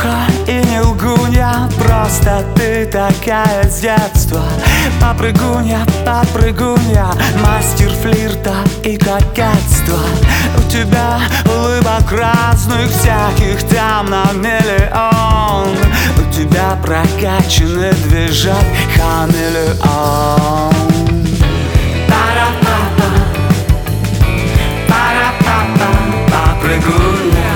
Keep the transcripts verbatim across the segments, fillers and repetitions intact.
шлюха и не лгунья, просто ты такая с детства. Попрыгунья, подпрыгунья, мастер флирта и кокетства. У тебя улыбок разных всяких там на миллион. У тебя прокачанный движок хамелеон. Пара-папа, пара-папа, попрыгунья.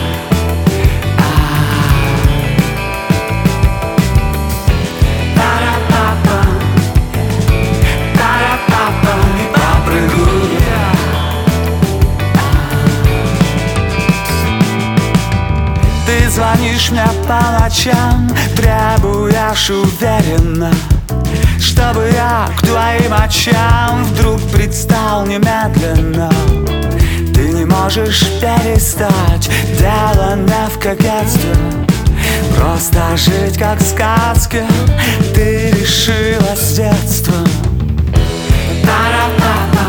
Ты звонишь мне по ночам, требуешь уверенно, чтобы я к твоим очам вдруг предстал немедленно. Ты не можешь перестать, дело не в кокетстве, просто жить как в сказке ты решила с детства. Пара-папа,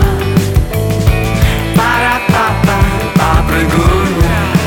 пара-папа, попрыгунья.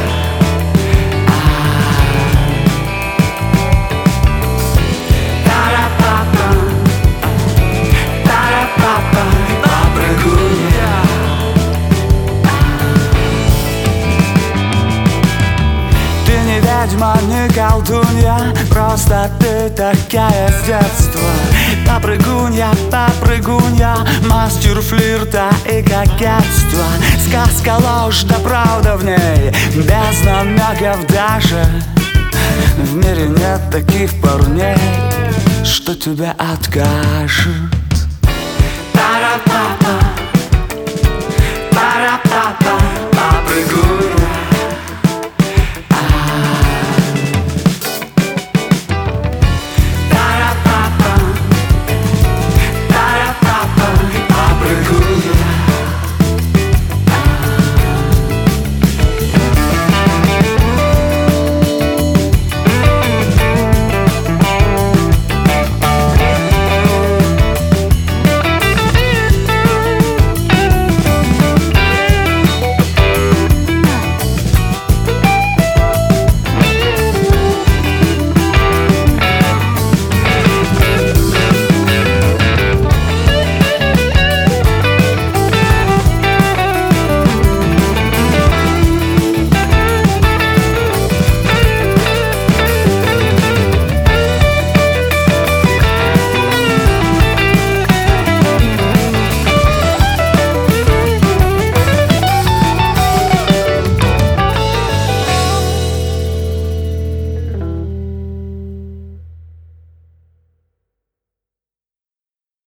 Ведьма, не колдунья, просто ты такая с детства. Попрыгунья, попрыгунья, мастер флирта и кокетства. Сказка ложь, да правда в ней, без намеков даже. В мире нет таких парней, что тебя откажут. Пара-папа, пара-папа, попрыгунья.